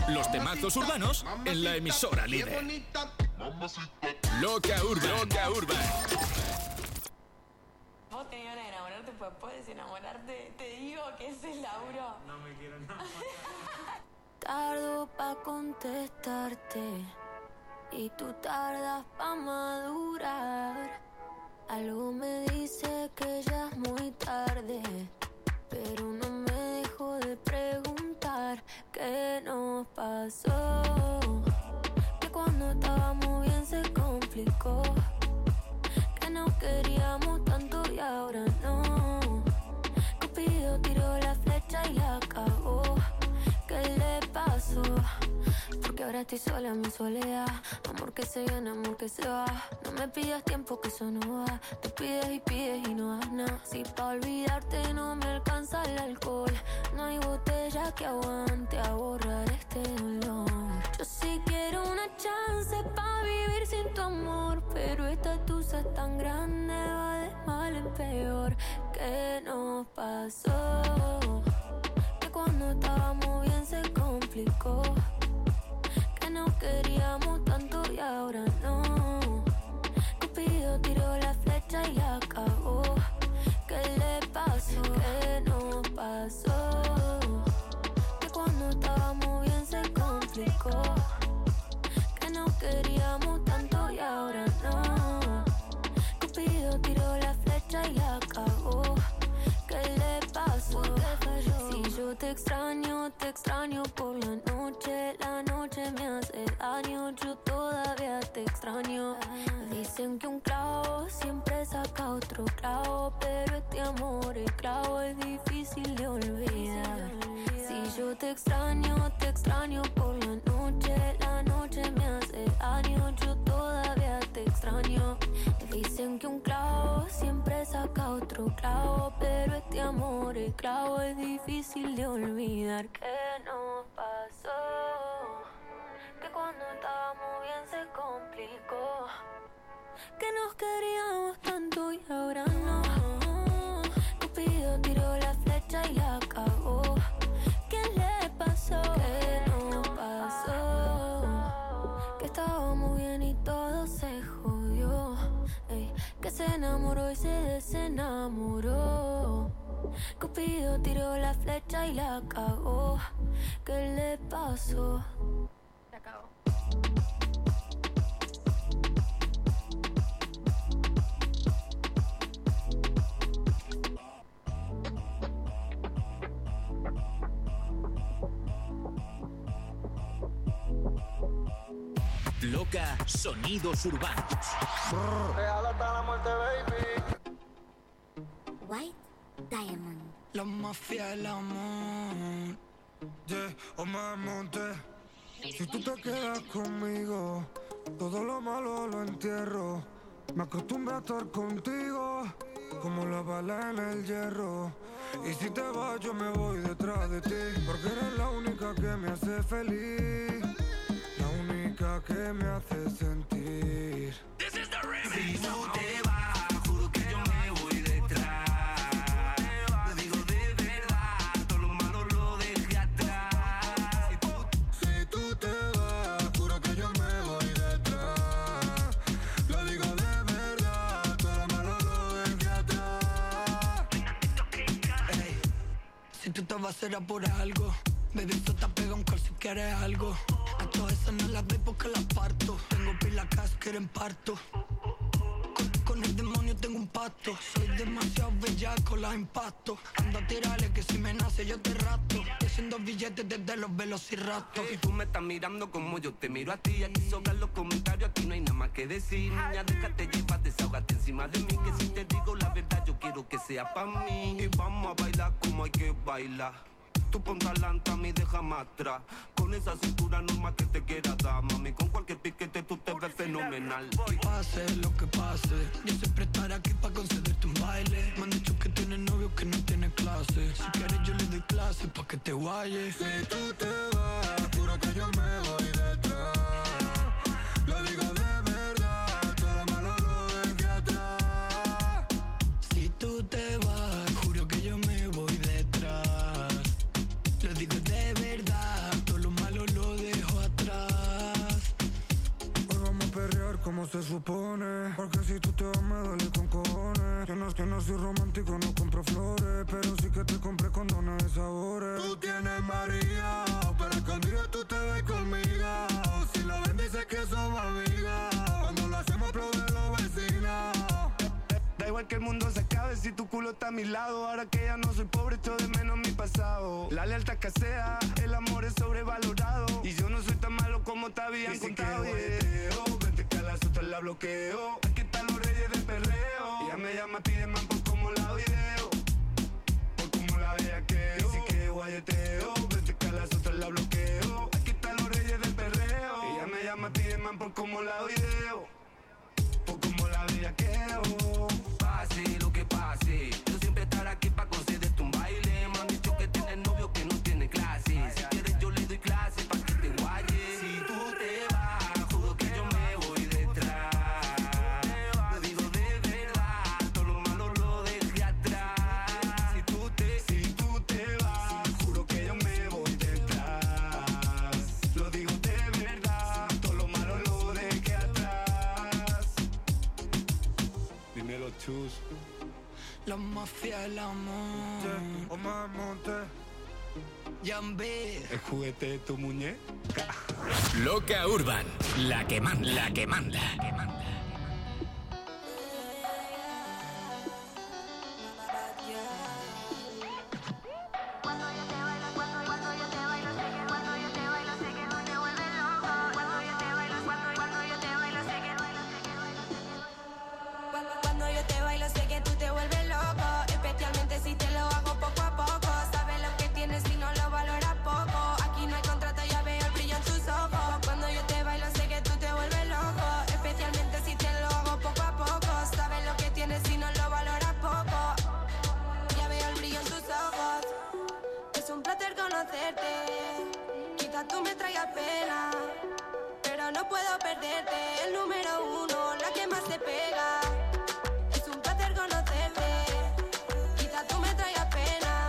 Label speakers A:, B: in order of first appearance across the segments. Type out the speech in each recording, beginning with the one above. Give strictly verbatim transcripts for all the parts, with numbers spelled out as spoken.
A: Los temazos urbanos en la emisora líder. Loca Urban. Loca Urban.
B: Vos tenías ganas de enamorarte, pues puedes enamorarte. Te digo que ese es Lauro.
C: No me quiero enamorar.
D: Tardo pa' contestarte y tú tardas pa' madurar. Algo me dice que ya es muy tarde, pero no me dejo de preguntar qué nos pasó. Que cuando estábamos bien se complicó, que no queríamos tanto y ahora no. Cupido tiró la flecha y la cagó. ¿Qué le pasó? Porque ahora estoy sola en mi soledad. Amor que se viene, amor que se va. No me pidas tiempo que eso no va. Tú pides y pides y no das nada. Si pa' olvidarte no me alcanza el alcohol, no hay botella que aguante a borrar este dolor. Yo sí quiero una chance pa' vivir sin tu amor, pero esta tusa es tan grande, va de mal en peor. ¿Qué nos pasó? Que cuando estábamos bien se complicó, que no queríamos tanto y ahora no. Cupido tiró la flecha y la cagó. ¿Qué le pasó? ¿Qué nos pasó? Que cuando estábamos bien se complicó, que no queríamos tanto y ahora no. Cupido tiró la flecha y la cagó. ¿Qué le pasó? Si yo te extraño, te extraño por la noche. La noche me hace daño, yo todavía te extraño. Dicen que un clavo siempre saca otro clavo, pero este amor, el clavo es difícil de olvidar. Si yo te extraño, te extraño por la noche. La noche me hace daño, yo todavía te extraño. Dicen que un clavo siempre saca otro clavo, pero este amor, el clavo es difícil de olvidar. ¿Qué nos pasó? Que cuando estábamos bien se complicó, que nos queríamos tanto y ahora no. Cupido tiró la flecha y la cagó. ¿Qué le pasó? ¿Qué nos pasó? Que estábamos bien y todo se jodió. Ey, que se enamoró y se desenamoró. Cupido tiró la flecha y la cagó. ¿Qué le pasó?
B: Se acabó.
A: Loca Sonidos Urbanos.
E: Real hasta la muerte, baby.
F: White Diamond.
G: La mafia del amor.
E: Yeah, o me monté. Si tú te quedas conmigo, todo lo malo lo entierro. Me acostumbré a estar contigo, como la bala en el hierro. Y si te vas yo me voy detrás de ti, porque eres la única que me hace feliz, la única que me hace sentir.
G: This is the remix.
H: Si tú te vas, juro que yo me voy detrás. Te digo de verdad, todo lo malo lo dejé atrás.
E: Si tú te vas, juro que yo me voy detrás. Lo digo de verdad, todo lo malo lo dejé atrás.
G: Ey, si tú te vas será por algo. Baby, eso te pega un call si quieres algo. A todas esas no las doy porque las parto. Tengo pila cas que en parto. Con, con el demonio tengo un pacto. Soy demasiado bellaco, las impacto. Ando a tirarle que si me nace yo te rato. Y haciendo billetes desde los velociraptos.
H: Y tú me estás mirando como yo te miro a ti. Aquí sobran los comentarios, aquí no hay nada más que decir. Niña, déjate llevar, desahógate encima de mí. Que si te digo la verdad yo quiero que sea pa' mí. Y vamos a bailar como hay que bailar. Tú ponte adelante a mí, déjame atrás. Con esa cintura normal que te quiera dar, mami. Con cualquier piquete tú te ves fenomenal.
G: Pase lo que pase, yo siempre estaré aquí para concederte un baile. Me han dicho que tienes novio que no tiene clase. Si quieres yo le doy clase pa' que te guayes.
E: Si tú te vas, juro que yo me voy detrás. Lo digo de verdad, todo lo malo lo dejé atrás.
G: Si tú te vas, juro que yo me voy detrás. Lo digo de verdad, todo lo malo lo
E: no se supone. Porque si tú te vas me duele con cojones. Que no es que no soy romántico, no compro flores, pero sí que te compré condones de sabores. Tú tienes María, pero escondido tú te ves conmigo. Si lo ven dices que somos amigas. Cuando lo hacemos aplaude los vecinos.
C: Da igual que el mundo se acabe si tu culo está a mi lado. Ahora que ya no soy pobre, echo de menos mi pasado. La lealtad escasea, el amor es sobrevalorado. Y yo no soy tan malo como te habían contado. Yeah. Vente que a las otras la bloqueo. Aquí están los reyes del perreo. Ella me llama, pide man por como la video. Por como la bellaqueo. Dice que guayeteo. Vente que a las otras la bloqueo. Aquí están los reyes del perreo. Ella me llama, pide man por como la video. Por como la bellaqueo.
H: Pase lo que pase, yo siempre estaré aquí pa' concederte un baile. Me han dicho que tienes novio que no tiene clase. Si quieres yo le doy clase pa' que te guayes. Si tú te vas, juro que yo me voy detrás. Lo digo de verdad, todo lo malo lo dejé atrás. Si tú te,
C: Si tú te vas, juro que yo me voy detrás. Lo digo de verdad, todo lo malo lo dejé atrás. Dímelo, chus.
G: La mafia del amor.
E: Omar Monte.
G: Yambi.
C: El juguete de tu muñeca.
A: Loca Urban, la que manda, la que manda. La que manda.
D: Cuando yo te bailo, cuando, cuando yo te bailo, sé que cuando yo te bailo, sé que tú te vuelves loco. Cuando yo te bailo, cuando, cuando yo te bailo, sé que cuando, cuando yo te bailo, sé que tú te vuelves loco. Especialmente si te lo hago poco a poco. Sabes lo que tienes y no lo valoras poco. Aquí no hay contrato, ya veo el brillo en tus ojos. Cuando yo te bailo, sé que tú te vuelves loco. Especialmente si te lo hago poco a poco. Sabes lo que tienes y no lo valoras poco. Ya veo el brillo en tus ojos. Es un placer conocerte. Quizás tú me traigas pena, pero no puedo perderte. El número uno, la que más te pega. Es un placer conocerte. Quizás tú me traigas pena,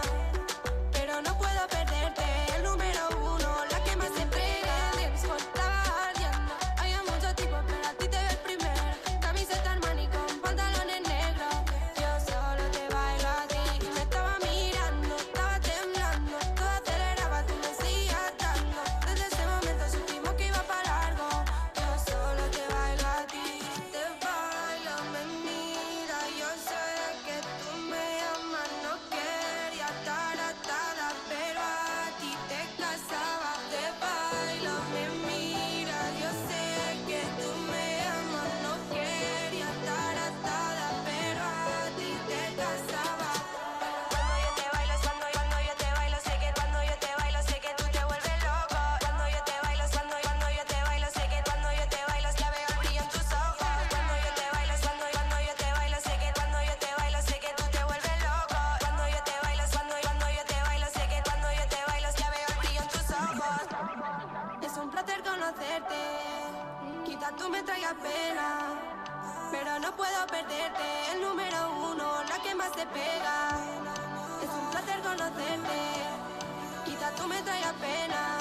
D: pero no puedo perderte. El número uno, la que más te pega. El dancehall estaba ardiendo. Había muchos tipos, pero a ti te ves primero. Camiseta Armani con pantalones negros. Yo solo te bailo a ti. Y me estaba mirando, estaba temblando. Todo aceleraba, tú me seguías dando. Desde ese momento supimos que iba para largo. Yo solo te bailo a ti. Te bailo, me mira. Yo sé que tú me amas. No quería estar atada, pero a ti te casaba. Te bailo, me mira. Yo sé que tú me amas. No quería estar atada, pero a ti te casaba. Cuando yo te bailo, cuando, cuando yo te bailo, sé que cuando yo te bailo, sé que tú te vuelves loco. Cuando yo te bailo, cuando, cuando yo te bailo, sé que cuando yo te bailo, ya veo el brillo en tus ojos. Cuando yo te bailo, cuando, cuando yo te bailo, sé que cuando yo te bailo, sé que tú te vuelves loco. Cuando yo te bailo, cuando, cuando yo te bailo, sé que cuando yo te bailo, ya veo el brillo en tus ojos. Es un placer conocerte. Quizás tú me traigas pena, pero no puedo perderte. El número uno, la que más te pega. Es un placer conocerte. Quizás tú me traigas pena,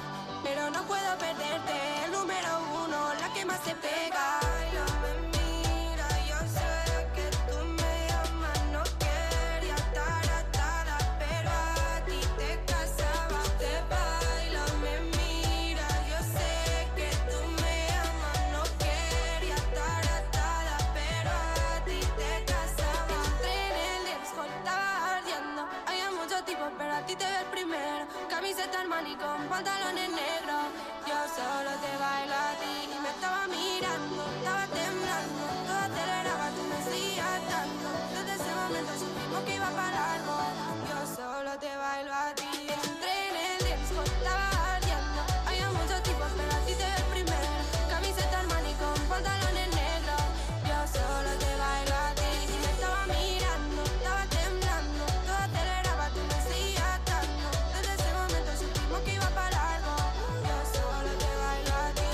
D: pero no puedo perderte. El número uno, la que más te pega. Me mira, yo sé que tú me amas. No quería estar atada, pero a ti te casaba. Te bailo, me mira, yo sé que tú me amas. No quería estar atada, pero a ti te casaba. Entré en el dancehall, estaba ardiendo. Había muchos tipos, pero a ti te veo el primero. Camiseta Armani con pantalones negros. Yo solo te bailo a ti. Y me estaba mirando, estaba temblando. Todo aceleraba, tú me seguías dando. Desde ese momento supimos que iba para largo. Yo solo te bailo a ti. Entré en el dancehall, estaba ardiendo. Había muchos tipos, pero a ti te veo el primero. Camiseta Armani con pantalones negros. Yo solo te bailo a ti. Y me estaba mirando, estaba temblando. Todo aceleraba, tú me seguías dando. Desde ese momento supimos que iba para largo. Yo solo te bailo a ti.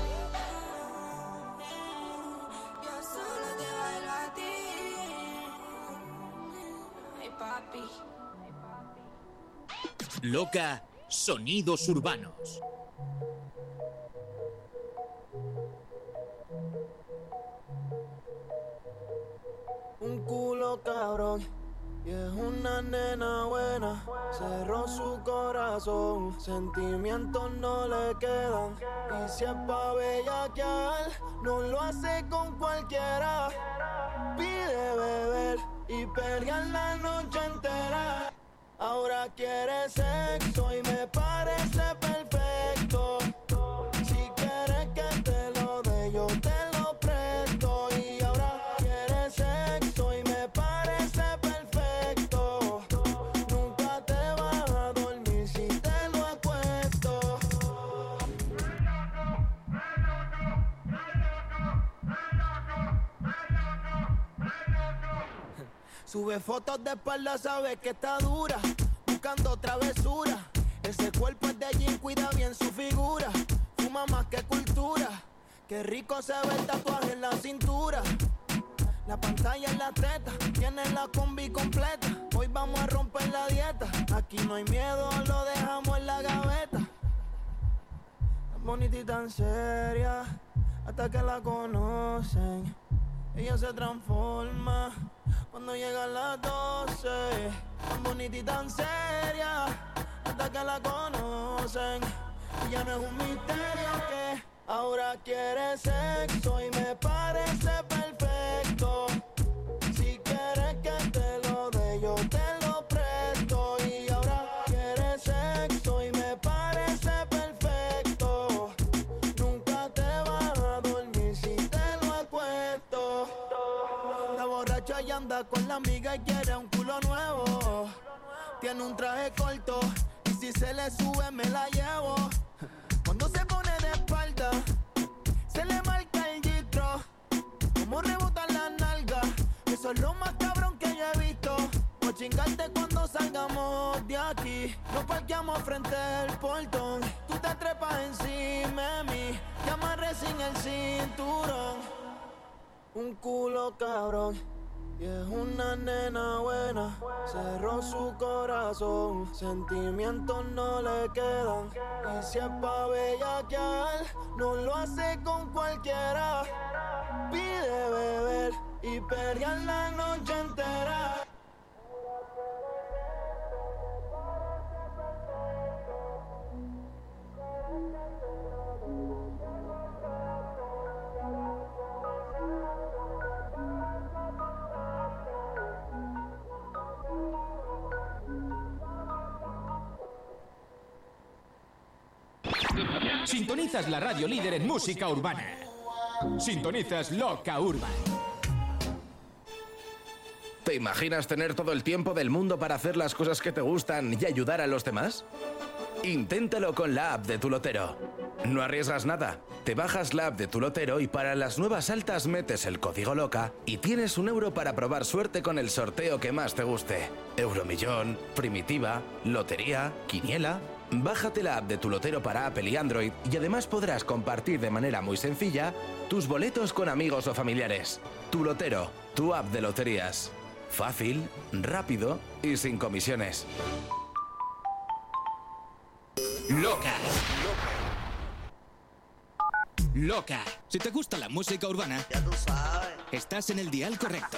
D: Yo solo te bailo a ti. Ay, papi.
A: Loca, sonidos urbanos.
F: cabrón y es una nena buena. Cerró su corazón, sentimientos no le quedan. Y si es pa' bellaquear, no lo hace con cualquiera. Pide beber y pelear la noche entera. Ahora quiere sexo y me parece perfecto. Si quieres que te lo dé, yo te lo presto. Y ahora quiere sexo y me parece perfecto. Nunca te vas a dormir si te lo acuesto. Sube fotos de espalda, sabe que está dura, buscando travesura. Ese cuerpo es de jean, cuida bien su figura. Fuma más que cultura. Qué rico se ve el tatuaje en la cintura. La pantalla en la teta, tiene la combi completa. Hoy vamos a romper la dieta. Aquí no hay miedo, lo dejamos en la gaveta. Tan bonita y tan seria, hasta que la conocen. Ella se transforma cuando llegan las doce. Tan bonita y tan seria, hasta que la conocen. Y ya no es un misterio que ahora quiere sexo y me parece perfecto. Si quieres que te lo dé, yo te lo presto. Y ahora quiere sexo y me parece perfecto. Nunca te vas a dormir si te lo acuesto. La borracha y anda con la amiga y quiere un culo nuevo. Tiene un traje corto y si se le sube me la llevo. Cuando se pone de espalda, se le marca el gistro. Como rebotan las nalgas, eso es lo más cabrón que yo he visto. Por chingarte cuando salgamos de aquí. Nos parqueamos frente al portón. Tú te trepas encima de mí, te amarré sin el cinturón. Un culo cabrón y es una nena buena. Cerró su corazón, sentimientos no le quedan. Y si es pa' bellaquear, no lo hace con cualquiera. Pide beber y pelear la noche entera.
A: Sintonizas la radio líder en música urbana. Sintonizas Loca Urban.
I: ¿Te imaginas tener todo el tiempo del mundo para hacer las cosas que te gustan y ayudar a los demás? Inténtalo con la app de Tu Lotero. No arriesgas nada. Te bajas la app de Tu Lotero y para las nuevas altas metes el código LOCA y tienes un euro para probar suerte con el sorteo que más te guste. Euromillón, Primitiva, Lotería, Quiniela. Bájate la app de Tu Lotero para Apple y Android y además podrás compartir de manera muy sencilla tus boletos con amigos o familiares. Tu Lotero, tu app de loterías. Fácil, rápido y sin comisiones.
A: Loca. Loca. Si te gusta la música urbana,
J: ya tú sabes,
A: estás en el dial correcto.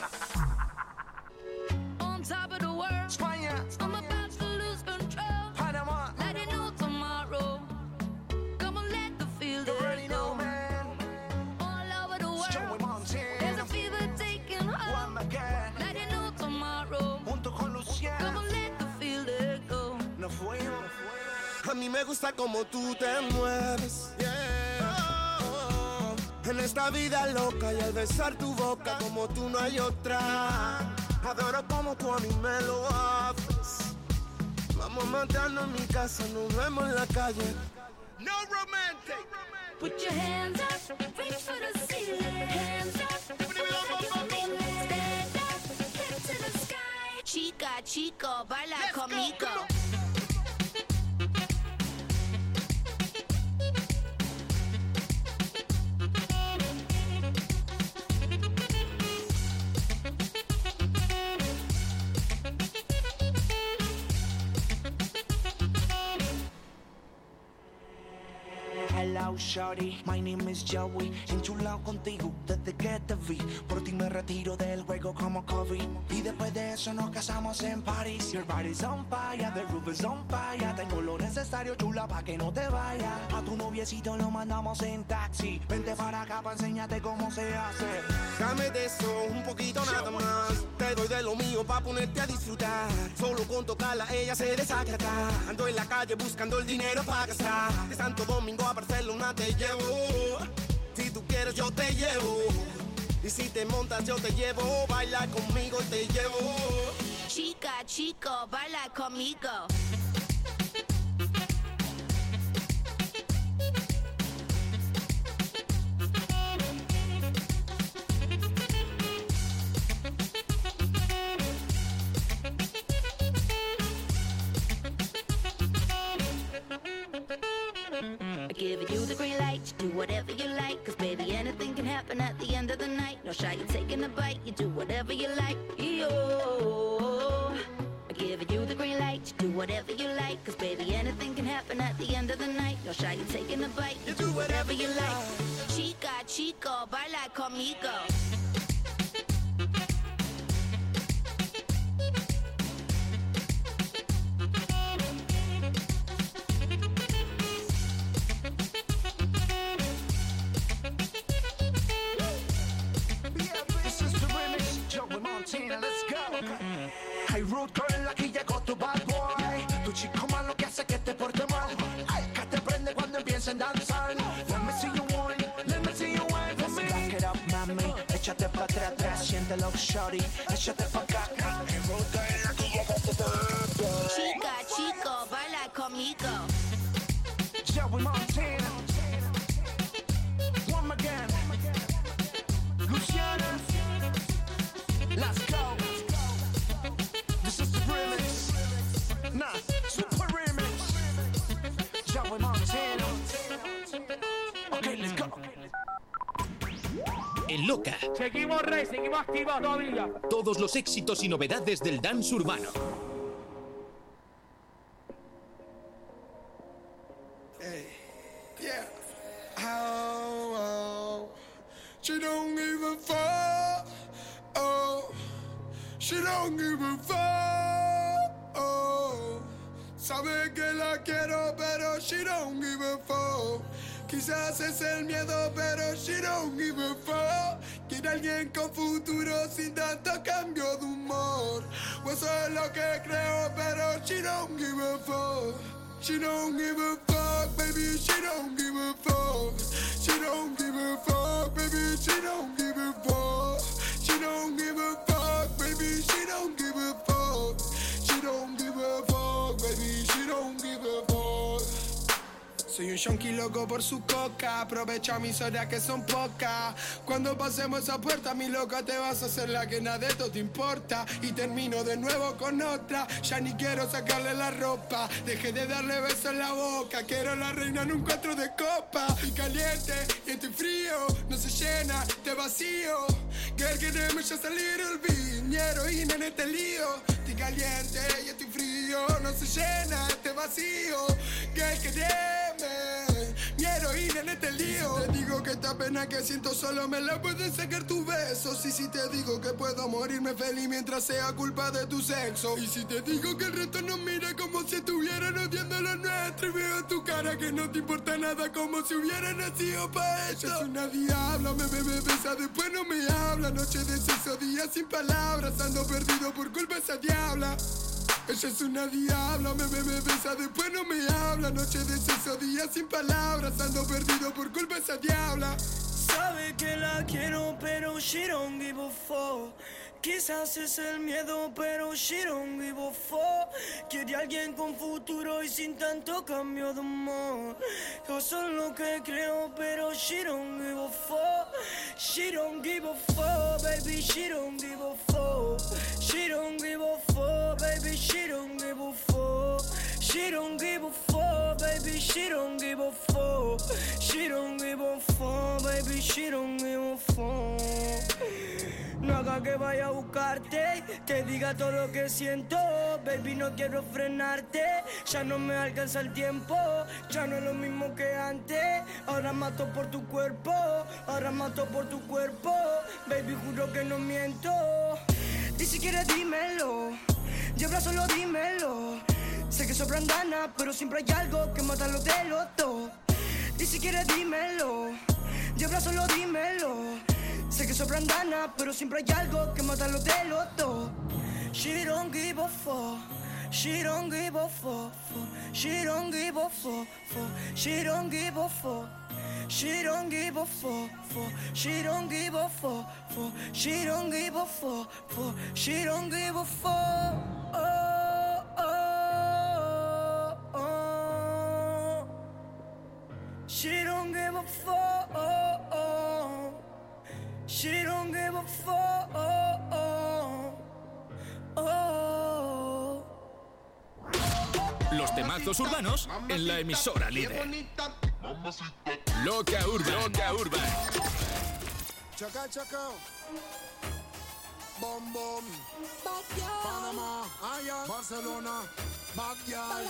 D: On top of the world,
E: España,
D: I'm about to lose control.
E: Panamá,
D: Let it know tomorrow. Come on, let the feel
E: you already know, man.
D: all over the
E: Joey
D: world. There's
E: Montana,
D: a fever taking
E: Juan
D: hold.
E: Magán,
D: Let it know tomorrow.
E: junto con
D: Come
E: Luciano,
D: on, let the feel go.
E: nos fuimos.
C: A mí me gusta como tú te mueves, yeah. Oh, oh. En esta vida loca y al besar tu boca como tú no hay otra. Adoro como tú a mí me lo haces. Vamos a matarnos en mi casa, nos vemos en la calle. No romantic.
D: Put your hands up, reach for the ceiling. Hands up, stand up, head to the sky.
K: Chica, chico, baila
C: Let's
K: conmigo.
C: go, come on.
F: Hello, shorty, my name is Joey. Enchulado contigo desde que te vi. Por ti me retiro del juego como Kobe. Y después de eso nos casamos en París. Your body's on fire, the roof is on fire. Tengo lo necesario, chula, pa' que no te vayas. A tu noviecito lo mandamos en taxi. Vente para acá pa' enseñarte cómo se hace.
J: Dame de eso, un poquito nada más. Te doy de lo mío pa' ponerte a disfrutar. Solo con tocarla ella se desacata. Ando en la calle buscando el dinero pa' gastar. De Santo Domingo a Barcelona te llevo. Si tú quieres yo te llevo. Y si te montas yo te llevo. Baila conmigo y te llevo.
K: Chica, chico, baila conmigo.
L: Giving you the green light, you do whatever you like. Cause baby, anything can happen at the end of the night. No shy, you taking a bite, you do whatever you like. Yo, giving you the green light, you do whatever you like. Cause baby, anything can happen at the end of the night. No shy, you taking a bite, you do whatever you like.
K: Chica, chico, baila conmigo.
F: Hey, rude girl, aquí llegó tu bad boy. Tu chico malo que hace que te porte mal. Ay, que te prende cuando empiecen a danzar. Let me see you wine, let me see you wine for me. Back it up, mami, échate pa' atrás, atrás. Siéntelo, shorty, échate pa' acá. Hey, rude girl, aquí llegó tu bad boy.
K: Chica, chico, baila conmigo.
F: Joey Montana. One more again. Luciana. Let's go. This is the remix. Nah, super remix. Joey Montana. Okay, let's go.
M: En Loca.
N: Seguimos rey, seguimos activos todavía.
M: Todos los éxitos y novedades del dance urbano.
E: Hey, yeah. Oh, oh. She don't even fuck. Oh, she don't give a fuck. Oh, sabe que la quiero, pero she don't give a fuck. Quizás es el miedo, pero she don't give a fuck. Quiere alguien con futuro sin tanto cambio de humor. O eso es lo que creo, pero she don't give a fuck. She don't give a fuck, baby, she don't give a fuck. She don't give a fuck, baby, she don't give a fuck. She don't give a fuck, baby, she don't give a fuck. She don't give a fuck, baby, she don't give a fuck. Soy un yonki loco por su coca. Aprovecha mis horas que son pocas. Cuando pasemos esa puerta, mi loca, te vas a hacer la que nada de esto te importa. Y termino de nuevo con otra. Ya ni quiero sacarle la ropa. Dejé de darle besos en la boca. Quiero la reina en un cuatro de copa. Y caliente y estoy frío. No se llena, te vacío. Girl, queremos ya salir el beat. Mi heroína en este lío. Estoy caliente y estoy frío. No se llena, este vacío. Girl, queremos mi heroína en este lío. Si te digo que esta pena que siento solo me la puedes sacar tus besos. Y si te digo que puedo morirme feliz mientras sea culpa de tu sexo. Y si te digo que el resto nos mira como si estuvieran odiando lo nuestro. Y veo en tu cara que no te importa nada, como si hubiera nacido pa' esto. Ella es una diabla, me bebe, me besa, después no me habla. Noche de sexo, día sin palabras. Ando perdido por culpa de esa diabla. Ella es una diabla, me bebe, me besa, después no me habla. Noche de sexo, día sin palabras. Ando perdido por culpa de esa diabla.
O: Sabe que la quiero, pero she don't give a fuck. Quizás es el miedo, pero she don't give a fuck. Quiere alguien con futuro y sin tanto cambio de humor. Yo soy lo que creo, pero she don't give a fuck. She don't give a fuck, baby, she don't give a fuck. She don't give a fuck, baby, she don't give a fuck. She don't give a fuck, baby, she don't give a fuck. She don't give a fuck, baby, she don't give a fuck. No haga que vaya a buscarte, te diga todo lo que siento. Baby, no quiero frenarte, ya no me alcanza el tiempo, ya no es lo mismo que antes. Ahora mato por tu cuerpo, ahora mato por tu cuerpo. Baby, juro que no miento. Ni siquiera dímelo, lleva solo dímelo. Sé que sobran ganas, pero siempre hay algo que mata los de los dos. Ni siquiera dímelo, lleva solo dímelo. Sé que sobran ganas, pero siempre hay algo que mata los de los dos. She don't give a fuck, she don't give a fuck, she don't give a fuck, she don't give a fuck. She don't give a fuck, fuck. She don't give a fuck, fuck. She don't give a fuck, fuck. She don't give a fuck. Oh, oh, oh. She don't give a fuck. Oh, oh. She don't give a fuck. Oh, oh.
A: Los temazos urbanos en la emisora líder. Loca Urban. Loca Urban.
E: Chaca, chaca. Bom, bom. Panamá, allá, Barcelona, Backyard.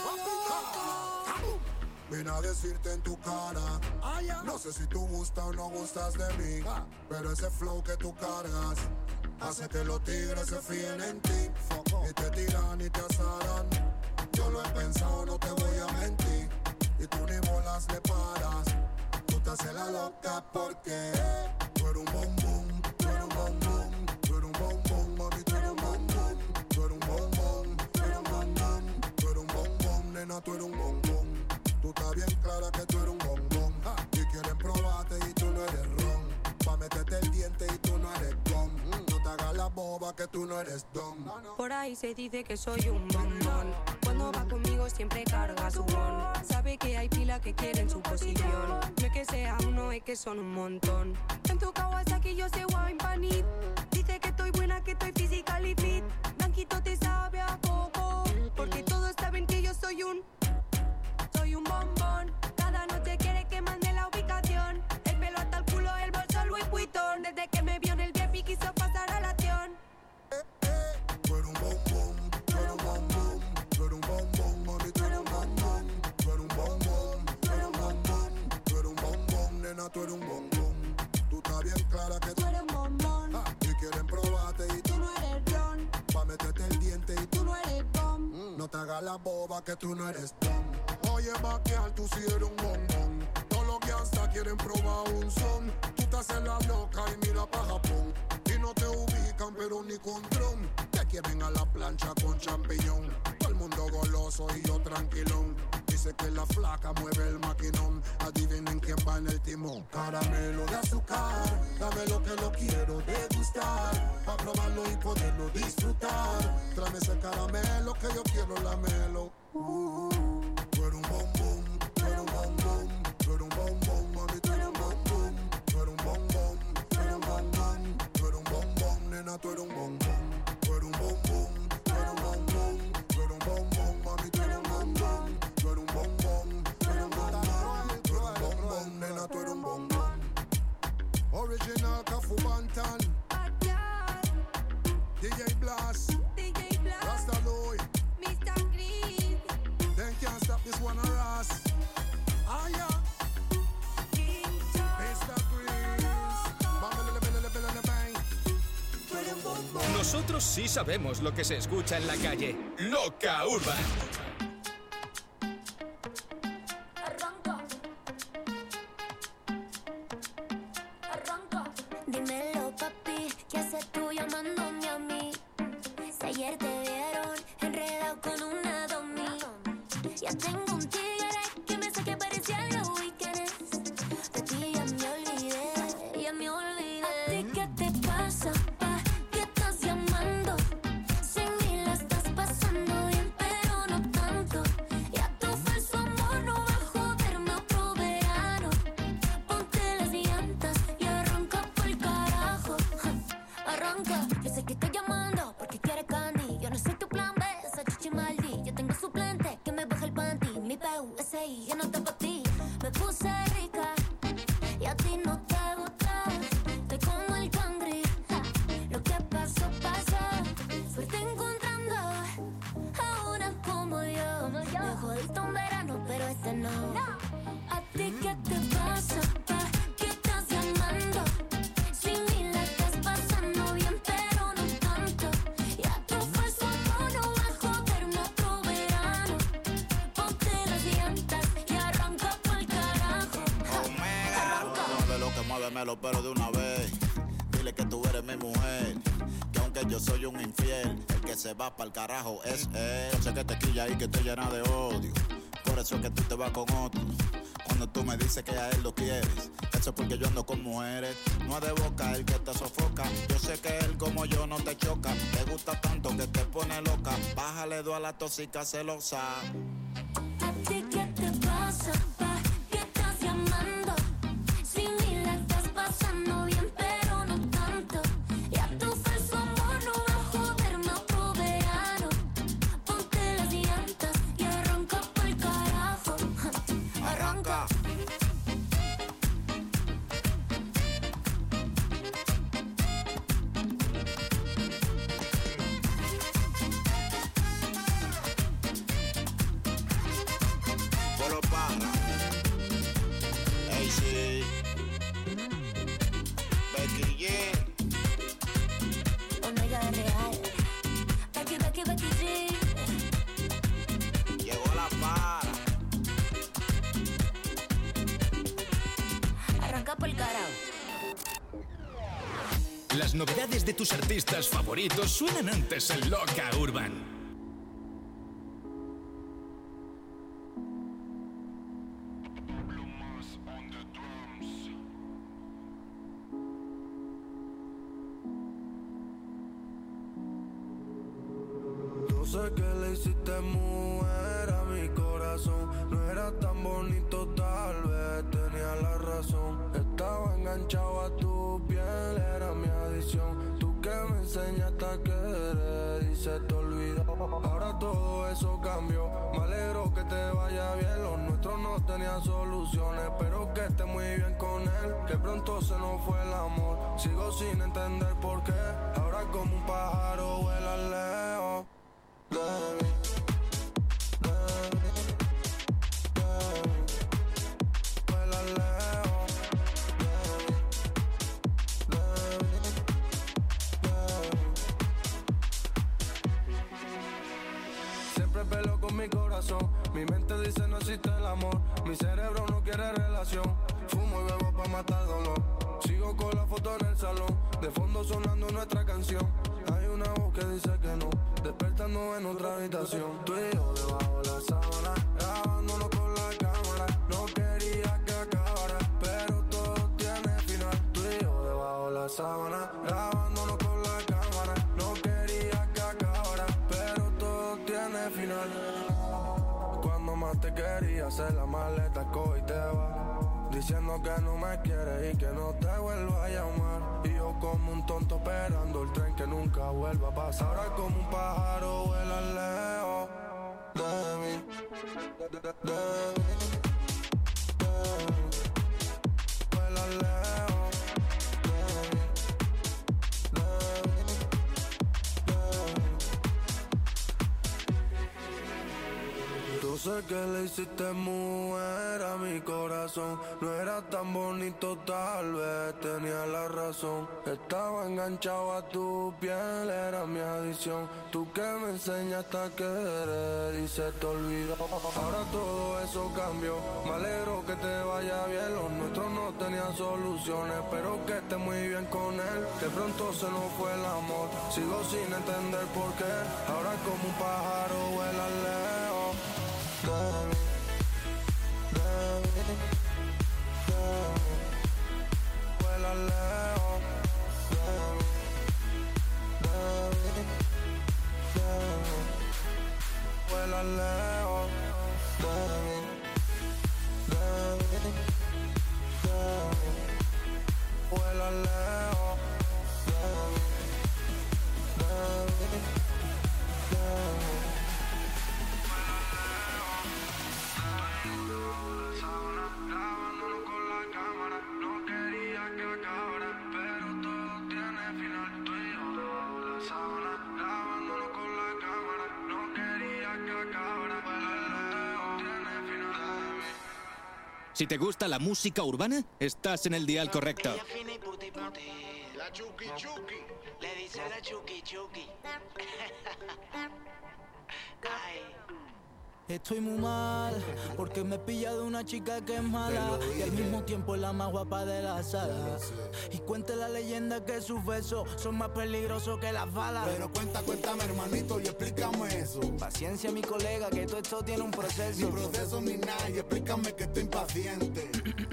E: Vine a decirte en tu cara. No sé si tú gustas o no gustas de mí, pero ese flow que tú cargas hace que los tigres se fíen en ti. Y te tiran y te asaran. Yo lo he pensado, no te voy a mentir. Y tú ni bolas le paras. Tú te haces la loca porque tú eres un bombón, tú eres un bombón, tú eres un bombón, mami, tú eres un bombón, tú eres un bombón, tú eres un bombón, tú eres un bombón, nena, tú eres un bombón. Tú estás bien clara que tú eres un bombón. Y quieren probarte y tú no eres ron. Pa' meterte el diente y tú no eres gom. No te hagas la boba que tú no eres don.
P: Por ahí se dice que soy un bombón. Cuando va conmigo siempre carga su bon. Sabe que hay pila que quieren su posición. No es que sea uno, es que son un montón. En tu Kawasaki yo sé wine panit. Dice que estoy buena, que estoy physically fit. Blanquito te sabe a poco. Porque todos saben que yo soy un Soy un bombón. Cada noche quiere que mande la ubicación. El pelo hasta el culo, el bolso Louis Vuitton. Desde que me vio en el V I P quiso pasar a la acción.
E: Tú eres un bombón, tú eres un bombón, tú eres un bombón, mami, tú eres un bombón, tú eres un bombón, tú eres un bombón, tú eres un bombón, nena, tú eres un bombón. Tú estás bien clara que tú eres un bombón. Y quieren probarte y tú no eres ron. Pa' meterte el diente y tú no eres bom. No te hagas la boba que tú no eres don. Oye, Backyard, tú sí eres un bombón. Todos los gangsters quieren probar un son. Tú te haces la loca y mira pa' Japón. Y no te ubican, pero ni con dron. Te quieren a la plancha con champiñón. Todo el mundo goloso y yo tranquilón. Dice que la flaca mueve el maquinón. Adivinen quién va en el timón. Caramelo de azúcar, dame lo que lo quiero degustar. Pa' probarlo y poderlo disfrutar. Tráeme ese caramelo que yo quiero lamelo. Uh, tú eres un bombón, tú eres un bombón, tú eres un bombón, mami, tú eres un bombón, tú eres un bombón, tú eres un bombón, tú eres un bombón, nena, tú eres un bombón, tú eres un bombón, tú eres un bombón, tú eres un bombón, mami, tú eres un bombón, tú eres un bombón, tú eres un bombón, tú eres un bombón, nena, tú eres un bombón. Original Cafu Bantan, D J Blast,
P: D J Blast,
E: Rasta Louis,
P: mister Green.
E: Then can't stop this one of us. Ah, yeah. mister Grease.
A: Nosotros sí sabemos lo que se escucha en la calle. Loca Urban.
D: Dímelo, papi, ¿qué haces tú llamándome a mí? Si ayer te vieron enredado con una domi. Ya tengo un tigre que me saque parecía los weekends. De ti ya me olvidé, ya me olvidé. ¿A ti qué te pasa, pa? ¿Qué estás llamando? Sin mí la estás pasando bien, pero no tanto. Ya tu falso amor no va a joderme otro verano. Ponte las llantas y arranca pa'l carajo. Arranca, yo sé que estoy llamando porque quieres candy. Yo no soy tu plan B, esa chichi maldi. Yo tengo suplente que me baja el panty. Mi P U S I, yo no te pa' ti. Me puse rica y a ti no te gusta. Estoy como el cangri, ja. Lo que
Q: dímelo pero de una vez. Dile que tú eres mi mujer, que aunque yo soy un infiel, el que se va pa'l carajo es él. Yo sé que te quilla y que te llena de odio, por eso es que tú te vas con otro. Cuando tú me dices que a él lo quieres, eso es porque yo ando con mujeres. No es de boca el que te sofoca, yo sé que él como yo no te choca. Te gusta tanto que te pone loca, bájale dos a la tóxica celosa.
D: ¿A ti qué te pasa, pa? ¿Qué estás llamando? Si ni la estás pasando bien, pero no tanto. Y a tu falso amor no va a joder más otro verano. Ponte las llantas y arranca pa'l carajo. Arranca.
Q: Polo Parra, A C, Becky G,
D: Omega Real. Becky, Becky, Becky G.
Q: llegó la para.
D: Arranca pa'l carajo.
A: Las novedades de tus artistas favoritos suenan antes en Loca Urban.
E: No sé qué le hiciste, mujer, a mi corazón. No era tan bonito, tal vez tenía la razón. Estaba enganchado a tu piel, era mi adicción. Tú que me enseñaste a querer y se te olvidó. Ahora todo eso cambió, me alegro que te vaya bien. Los nuestros no tenían soluciones, pero que esté muy bien con él. Que pronto se nos fue el amor, sigo sin entender por qué. Ahora como un pájaro vuela lejos de mí, de mí, de mí. Vuela lejos de mí, de mí, de mí. Siempre peleo con mi corazón, mi mente dice no existe el amor. Mi cerebro no quiere relación, fumo y bebo pa' matar dolor. Sigo con la foto en el salón, de fondo sonando nuestra canción. Hay una voz que dice que no, despertando en otra habitación. Tú y yo debajo de la sábana, grabándonos con la cámara. No quería que acabara, pero todo tiene final. Tú y yo debajo de la sábana, grabándonos con la cámara. No quería que acabara, pero todo tiene final. Cuando más te quería hacer la maleta, coge y te va, diciendo que no me quieres y que no te vuelva a llamar. Y yo como un tonto esperando el tren que nunca vuelva a pasar. Ahora como un pájaro vuela lejos de mí, de, de, de, de mí, de mí. Vuela lejos de mí, de mí, de mí. Tú sé que le hiciste, mujer, a mi corazón. No era tan bonito, tal vez tenía la razón. Estaba enganchado a tu piel, era mi adicción. Tú que me enseñaste a querer y se te olvidó. Ahora todo eso cambió, me alegro que te vaya bien. Los nuestros no tenían soluciones, pero que esté muy bien con él. Que pronto se nos fue el amor, sigo sin entender por qué. Ahora como un pájaro vuela lejos de mí, de mí, de mí. Vuela lejos de mí, de mí, de mí. Vuela lejos de mí, de mí, de mí. Vuela lejos de mí, de mí, de mí. Grabándonos con la cámara, no quería que acabara, pero todo tiene final. Tú y yo debajo de la sábana, grabándonos con la cámara, no quería que acabara, pero todo tiene final.
M: Si te gusta la música urbana, estás en el dial correcto.
J: La Chucky Chucky.
R: Le dice la Chucky Chucky. Ay.
F: Estoy muy mal, porque me he pillado una chica que es mala y al mismo tiempo es la más guapa de la sala. Y cuenta la leyenda que sus besos son más peligrosos que las balas.
Q: Pero cuenta, cuéntame hermanito y explícame eso.
F: Paciencia mi colega, que todo esto tiene un proceso.
Q: Ni proceso ni nada, y explícame que estoy impaciente.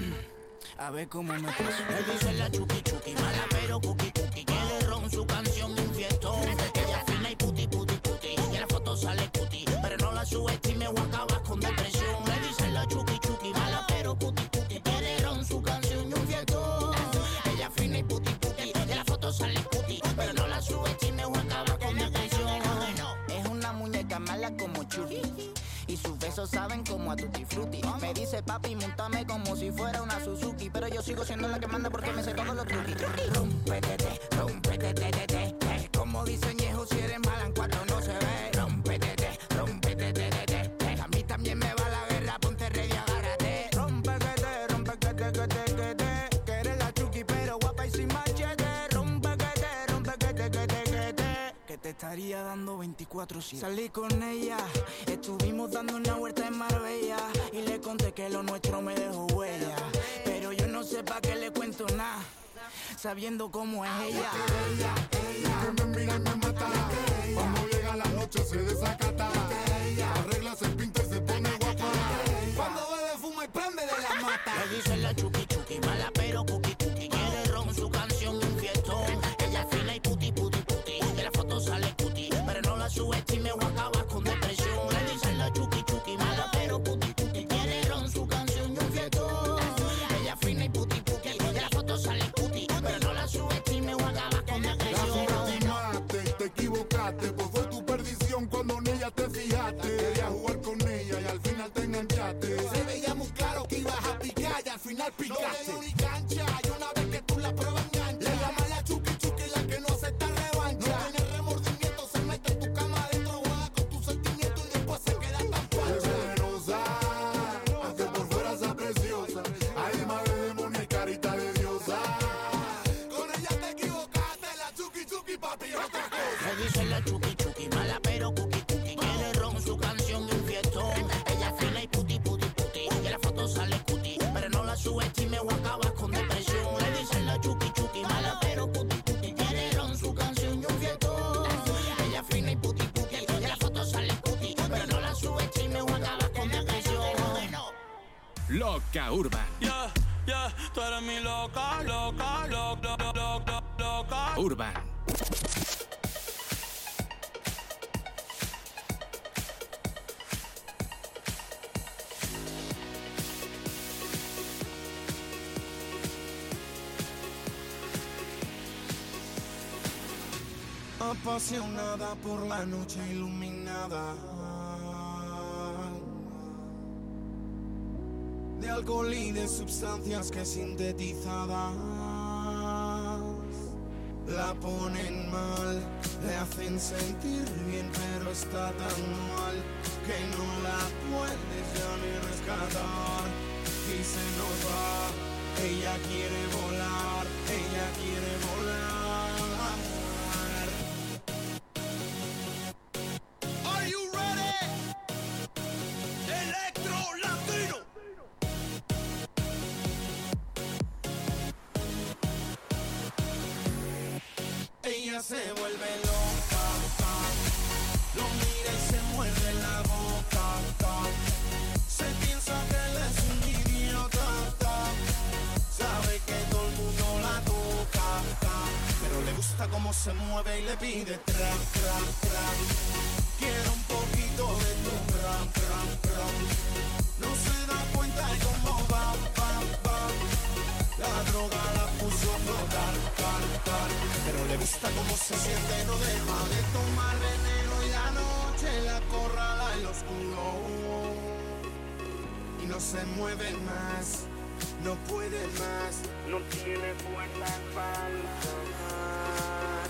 F: A ver cómo me paso.
R: Me dice la chuki chuki, mala pero cookie cookie. Quiere ron su canción un fiestón. Ella fina y puti puti puti. Y en la foto sale cuti, pero no la subestime o acabas con depresión. Me dice la chuki chuki, mala pero puti puti. Quiere ron su canción y un fiestón. Ella fina y puti puti. Y en la foto sale cuti, pero no la subestime o acabas con depresión.
F: Es una muñeca mala como Chucky y sus besos saben como a Tutti Frutti. Me dice papi, montame como si fuera una Suzuki, pero yo sigo siendo la que manda porque me sé todos los truquis. Rómpetete, rómpetete, te, te, te. Como dice Ñejo, si eres mala en cuatro no se ve. Rómpetete, rómpetete, te, te, te. A mí también me va la guerra, ponte ready, agárrate. Rómpetete, rómpetete, que te, que te. Que eres la Chucky pero guapa y sin machete. Rómpetete, rómpetete, que te, que te. Que te estaría dando veinticuatro siete. Salí con ella, estuvimos dando una vuelta en Marbella y le conté que lo nuestro me dejó huella. Pero yo no sé pa' qué le cuento nada, sabiendo cómo es ella.
Q: Ella, ella, que me mira y me mata. Cuando llega la noche se desacata. Arregla, se pinta y se pone guapa. Cuando bebe, fuma y prende de la mata.
R: Me dice la chuki chuki, mala pero cookie cookie. Quiere ron su canción un fiestón. Ella fina y puti puti puti. De la foto sale cuti, pero no la subestime o acabas con depresión. Le dicen la chuki chuki, mala pero puti puti. Quiere ron su canción y un fiestón. Ella fina y puti puti. De la foto sale cuti, pero no la subestime o acabas con depresión.
Q: Te equivocaste, pues fue tu perdición cuando en ella te fijaste. Querías jugar con ella y al final te enganchaste. Se veía muy claro que ibas a picar y al final picaste. No le doy cancha y una vez que tú la pruebas engancha. Le llaman la chuki chuki, la que no acepta revancha. No tiene remordimiento, se mete en tu cama adentro, juega con tus sentimientos y después se queda tan pancha. Es generosa, aunque por fuera sea preciosa. Hay madre de demonio y carita de diosa. Con ella te equivocaste, la chuki chuki papi, otra cosa.
R: Me dice la chuki chuki, mala pero cookie cookie. Quiere ron su canción y un fiestón. Ella fina y puti puti puti. Y en la foto sale cuti, pero no la subestime o acabas con depresión. Le dicen la chuki chuki, mala pero puti puti. Quiere ron su canción y un fiestón. Ella fina y puti puti. Y en la foto sale cuti, pero no la subestime o acabas con depresión.
I: Loca Urban.
O: Yeah, yeah, tú eres mi loca, loca, loca, loca, loca.
I: Urban.
C: Apasionada por la noche iluminada de alcohol y de sustancias que sintetizadas la ponen mal, le hacen sentir bien, pero está tan mal que no la puedes ya ni rescatar y se nos va. Ella quiere volar, ella quiere volar.
O: Are you ready? Electro Latino.
C: Ella se vuelve loca, lo mira y se muerde la boca, se piensa que él es un idiota, sabe que todo el mundo la toca, pero le gusta cómo se mueve y le pide tra, tra, tra. Quiero un poquito de tu tra, tra, tra. No se da cuenta de cómo va, va, va. La droga la puso a flotar, tar, tar. Pero le gusta cómo se siente, no deja de tomar veneno y la noche la acorrala en lo oscuro. Y no se mueve más, no puede más, no tiene fuerza para amar.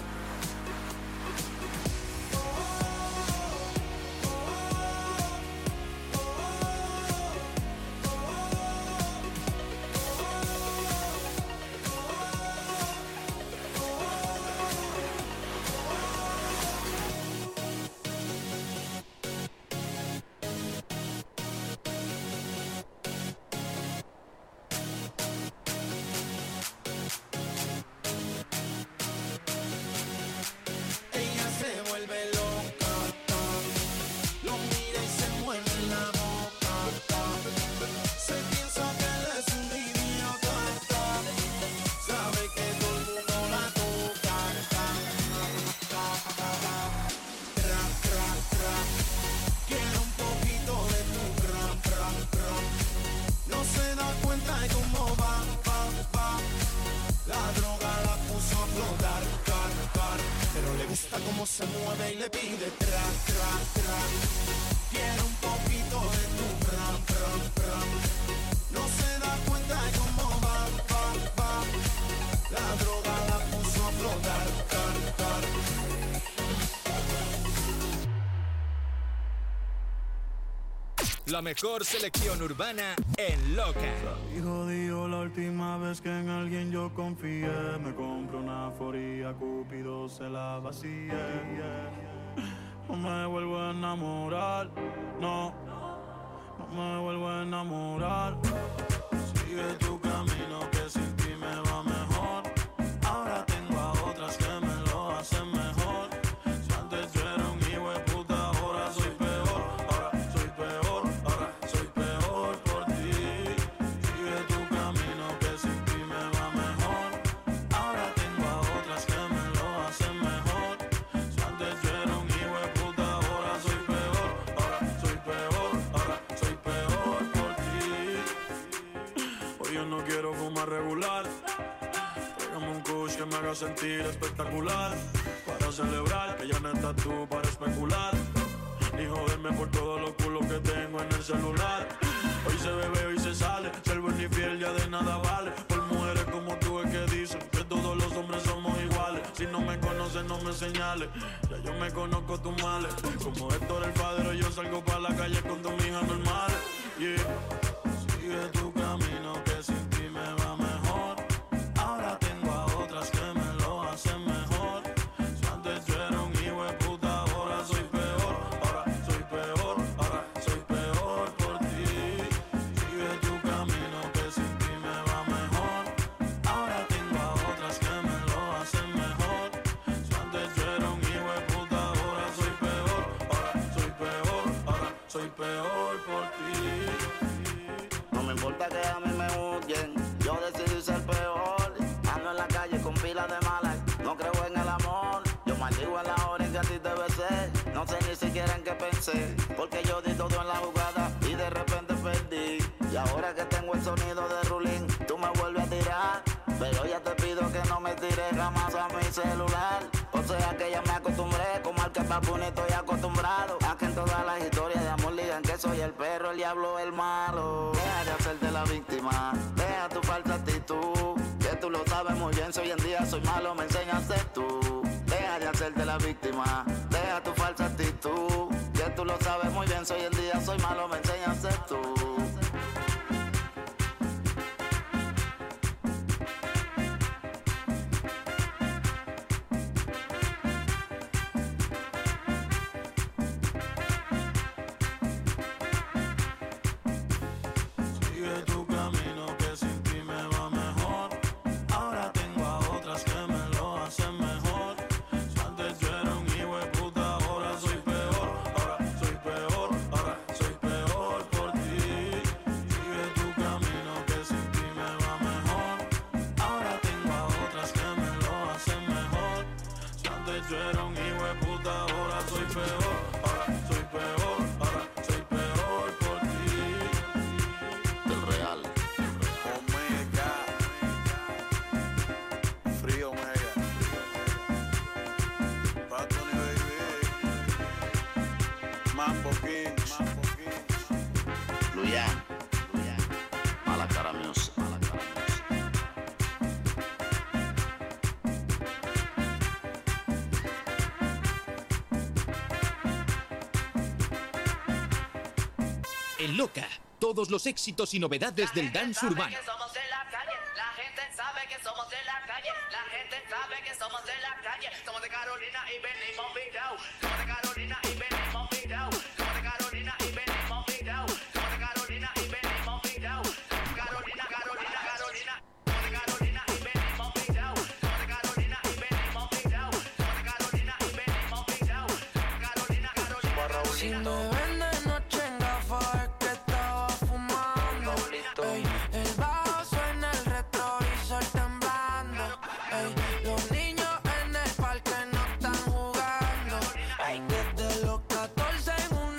J: cuenta de cómo va, va, va. La droga la puso a flotar, car, car. Pero le gusta cómo se mueve y le pide tra, tra, tra. Quiere un poquito de tu ram, ram, ram. No se da cuenta de cómo va, va, va. La droga la puso a flotar, car, car.
M: La mejor selección urbana en Loca.
E: Hijo, dijo la última vez que en alguien yo confié. Me compré una foría, Cupido se la vacié. No me vuelvo a enamorar, no. No me vuelvo a enamorar. Sigue tu camino que sin ti me va mejor. Ahora tengo a otras que me lo hacen mejor. Si antes yo era un hijo de puta, ahora soy peor. Ahora soy peor, ahora soy peor por ti. Sigue tu camino que sin ti me va mejor. Ahora tengo a otras que me lo hacen mejor. Si antes yo era un hijo de puta, ahora soy peor. Ahora soy peor, ahora soy peor por ti. Hoy yo no quiero fumar regular. Tráigame un kush que me haga sentir espectacular. Para celebrar que ya no estás tú para especular. Ni joderme por todos los culos que tengo en el celular. Hoy se bebe, hoy se sale. Ser buen y fiel ya de nada vale. Por mujeres como tú es que dicen que todos los hombres somos iguales. Si no me conoces no me señales. Ya yo me conozco tus males. Como Héctor el Padre yo salgo para la calle con tu hija normal. Yeah. Sigue tu camino que sin ti me va mejor. Ahora tengo a otras que me lo hacen mejor. Si antes yo era un hijo de puta, ahora soy peor. Ahora soy peor, ahora soy peor por ti. Sigue tu camino que sin ti me va mejor. Ahora tengo a otras que me lo hacen mejor. Si antes yo era un hijo de puta, ahora soy peor. Ahora soy peor, ahora soy peor por ti.
S: No me importa que a mí me juzguen, yo decidí ser peor. Ando en la calle con pilas de malas, no creo en el amor. Yo maldigo en la hora en que a ti te besé. No sé ni siquiera en qué pensé, porque yo di todo en la jugada y de repente perdí. Y ahora que tengo el sonido de Rulín, tú me vuelves a tirar. Pero ya te pido que no me tires jamás a mi celular. O sea que ya me acostumbré, como al que Papuni estoy acostumbrado. A que en todas las historias de amor digan que soy el perro, el diablo, el malo. Deja de hacerte la víctima, deja tu falsa actitud. Que tú lo sabes muy bien, si hoy en día soy malo me enseñas a ser tú. Deja de hacerte la víctima, deja tu falsa actitud. Que tú lo sabes muy bien, si hoy en día soy malo me enseñas a ser tú.
E: Sigue tu camino que sin ti me va mejor. Ahora tengo a otras que me lo hacen mejor. Si antes yo era un hijo de puta, ahora soy peor. Ahora soy peor, ahora soy peor por ti. Sigue tu camino que sin ti me va mejor. Ahora tengo a otras que me lo hacen mejor. Si antes yo era un hijo de puta, ahora soy peor. Ahora soy peor, ahora soy peor por ti.
Q: Del Real. Omega. Frío Omega. Patoni baby. Mambo Kings. Luyan. Mala cara music. Mala cara music.
M: En Loca, todos los éxitos y novedades del dance urbano.
T: Somos de la calle, la gente sabe que somos de la calle, la gente sabe que somos de la calle, somos de Carolina y venimos virado, somos de Carolina y venimos virado, somos de Carolina y venimos virado, somos de Carolina y venimos virado, Carolina, Carolina, Carolina, somos de Carolina y venimos virado, somos de Carolina y venimos virado, somos de Carolina y venimos virado, Carolina, Carolina,
O: Si me ven de noche en gafas es que estaba fumando. Ey, el bajo suena, el retrovisor temblando. Ey, los niños en el parque no están jugando. Ey, desde los catorce en un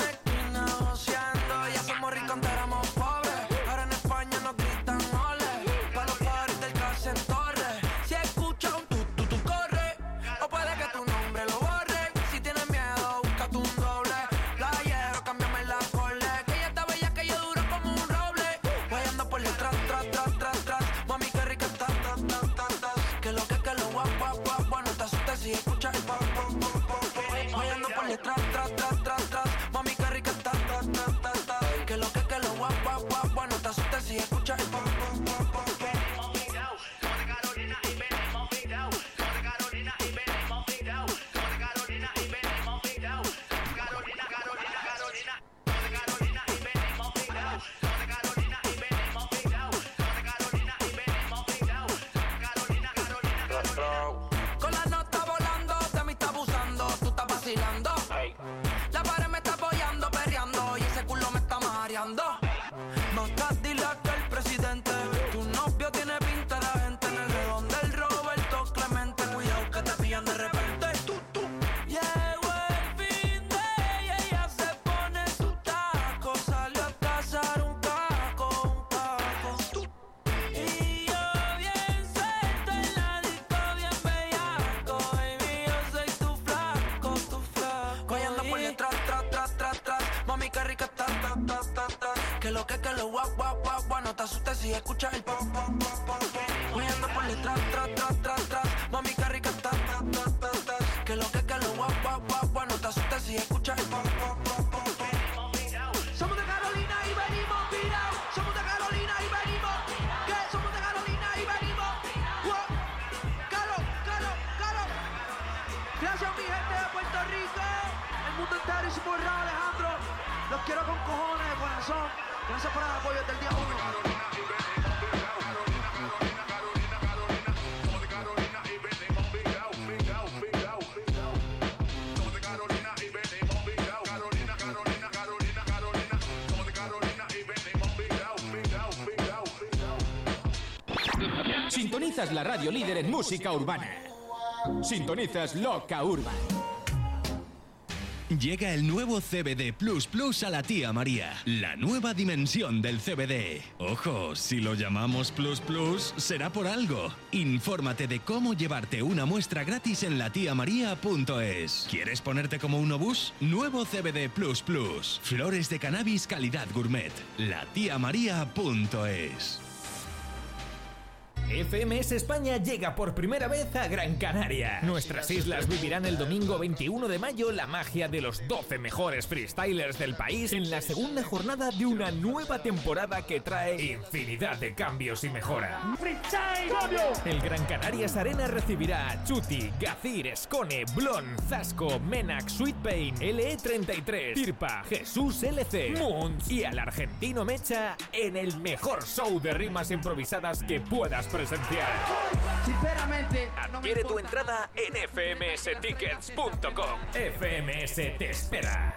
F: tras, tras, tras, tras, tras. Mami, qué rica está, ta, ta, ta, ta. Que lo que, que lo guap, guap, guap, guap. No te asustes si escuchas el pam, pam, pam, pam. Voy ando por detrás, tras, tras, tras, tras. Mami, qué rica está, ta, ta, ta, ta. Que lo que, que lo guap, guap, guap, guap. No te asustes si escuchas el pam, pam, pam, pam, pam. La pared me está apoyando, perreando y ese culo me está mareando. No estás dile que el presidente, tu novio tiene pinta de agente en el redón del Roberto Clemente. Cuidado que te pillan de repente. Tú, tú. Llegó el fin de ella, ella se pone su taco, salió a cazar un caco, un caco. Tú. Y yo bien suelto en la disco, bien bellaco. Baby, yo soy tu flaco, tu flaco. Voy ando por detrás, tras, tras, tras, tras. Mami, qué rica está, ta, ta, ta, ta. Que lo que, que lo guap, guap, guap, guap. No te asustes si escuchas el pam, pam, pam, pam, pam. Voy ando por detrás, tras, tras, tras, tras. Mami, qué rica está, ta, ta, ta, ta. Que lo que, que lo guap, guap, guap, guap. No te asustes si escuchas el pam, pam, pam, pam, pam. Somos de Carolina y venimos virados. Somos de Carolina y venimos. ¿Qué? Somos de Carolina y venimos. Wow. Caro, caro, caro. Gracias a mi gente de Puerto Rico. El mundo entero y su borrado, Alejandro. Los quiero con cojones de corazón. Gracias por el apoyo desde el día uno.
A: Sintonizas la radio líder en música urbana. Sintonizas Loca Urban.
U: Llega el nuevo C B D Plus Plus a la tía María. La nueva dimensión del C B D. Ojo, si lo llamamos Plus Plus, será por algo. Infórmate de cómo llevarte una muestra gratis en la tía maría punto es. ¿Quieres ponerte como un obús? Nuevo C B D Plus Plus. Flores de cannabis calidad gourmet. la tía maría punto es.
A: F M S España llega por primera vez a Gran Canaria. Nuestras islas vivirán el domingo veintiuno de mayo la magia de los doce mejores freestylers del país en la segunda jornada de una nueva temporada que trae infinidad de cambios y mejora. El Gran Canarias Arena recibirá a Chuti, Gazir, Escone, Blon, Zasco, Menac, Sweet Pain, L E treinta y tres, Tirpa, Jesús L C, Moons y al argentino Mecha en el mejor show de rimas improvisadas que puedas presenciar.
V: Sinceramente,
A: adquiere tu entrada en f m s tickets punto com. F M S te espera.